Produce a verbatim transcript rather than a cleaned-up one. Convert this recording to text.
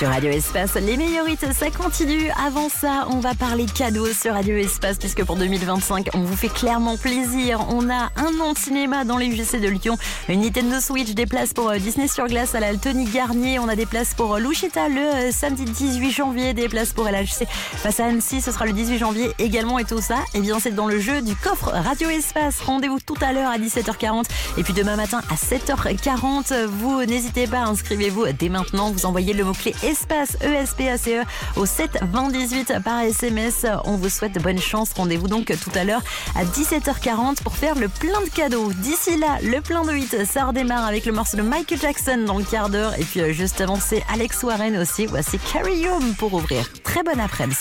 Sur Radio Espace, les meilleurs hits, ça continue. Avant ça, on va parler cadeaux sur Radio Espace, puisque pour deux mille vingt-cinq, on vous fait clairement plaisir. On a un an de cinéma dans les U G C de Lyon, une Nintendo Switch, des places pour Disney sur glace à la Tony Garnier. On a des places pour Louchita le samedi dix-huit janvier, des places pour L H C face à Annecy, ce sera le dix-huit janvier également. Et tout ça, eh bien, c'est dans le jeu du coffre Radio Espace. Rendez-vous tout à l'heure à dix-sept heures quarante et puis demain matin à sept heures quarante. Vous n'hésitez pas, inscrivez-vous dès maintenant. Vous envoyez le mot-clé Espace, E S P A C E, au sept vingt dix-huit par S M S. On vous souhaite bonne chance. Rendez-vous donc tout à l'heure à dix-sept heures quarante pour faire le plein de cadeaux. D'ici là, le plein de hits, ça redémarre avec le morceau de Michael Jackson dans le quart d'heure. Et puis juste avant, c'est Alex Warren aussi. Voici Carry On pour ouvrir. Très bon après-midi.